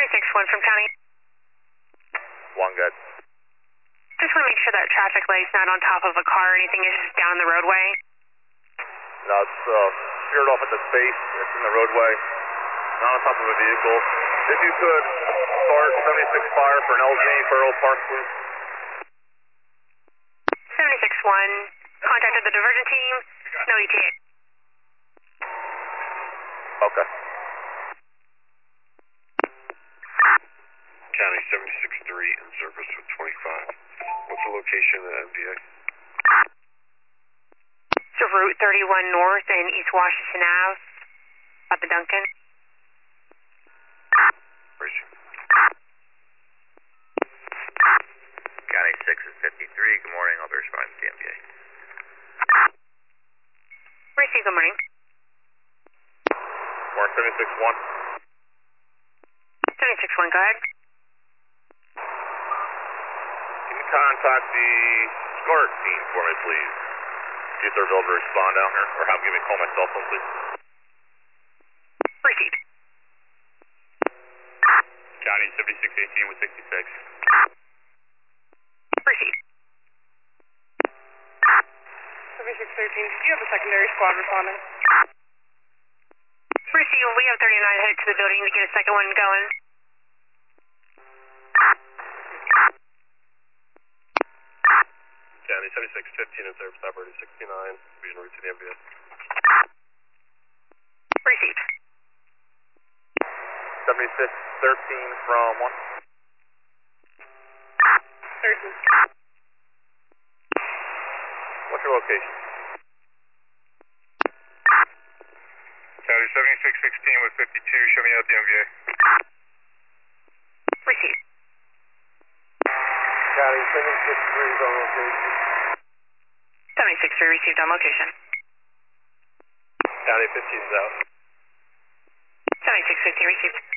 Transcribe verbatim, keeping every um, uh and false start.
seventy-six one from County. One good. Just want to make sure that traffic light's not on top of a car or anything. It's just down the roadway. No, it's uh, veered off at the space. It's in the roadway, not on top of a vehicle. If you could start seventy-six fire for an L J for Earl Park, please. seventy-six one, contacted the diversion team. No E T A. Okay. County seventy-six three in service with twenty-five. What's the location of the M V A? So Route thirty-one North and East Washington Ave, at the Duncan. Racing. County six is fifty-three. Good morning. I'll be responding to the M V A. Receive, good morning. Mark seventy-six one. seventy-six one, go ahead. Can you contact the SCART team for me, please? See if they're able to respond down here, or have them give me a call on my cell phone, please. Receive. County seventy-six eighteen with sixty-six. Receive. seventy-six thirteen, do you have a secondary squad responding? Receive, we have thirty-nine headed to the building to get a second one going. County seventy-six fifteen in service, operator sixty-nine, being route to the M V A. Receive. seventy-six thirteen from one. thirteen. What's your location? County seventy-six sixteen with fifty-two, show me out the M V A. Receive. County seventy-six three is on location. seventy-six three received on location. County fifteen is out. seventy-six fifty received.